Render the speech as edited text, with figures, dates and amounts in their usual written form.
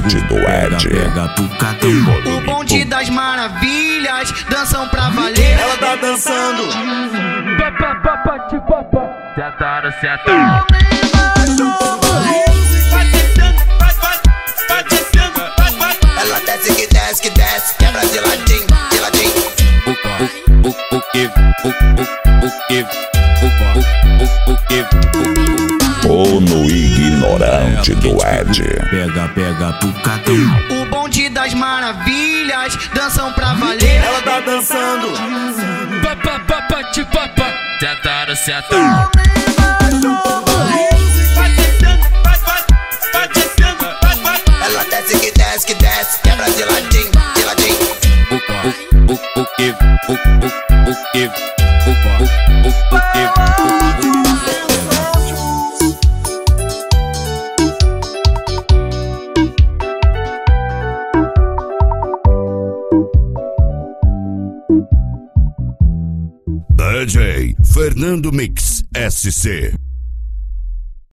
ignorante do Ed. O bonde das maravilhas, dançam pra valer. Ela tá dançando. Sentaram, sentaram. Ela desce que desce, que desce, quebra de ladinho, de ladinho. Ono ignorante do Ed. Pega pro catão. O bonde das maravilhas, dançam pra valer. Ela tá dançando. Sentaram, sentaram. Ela desce que desce, que desce, quebra de ladinho, de ladinho. DJ Fernando Mix SC.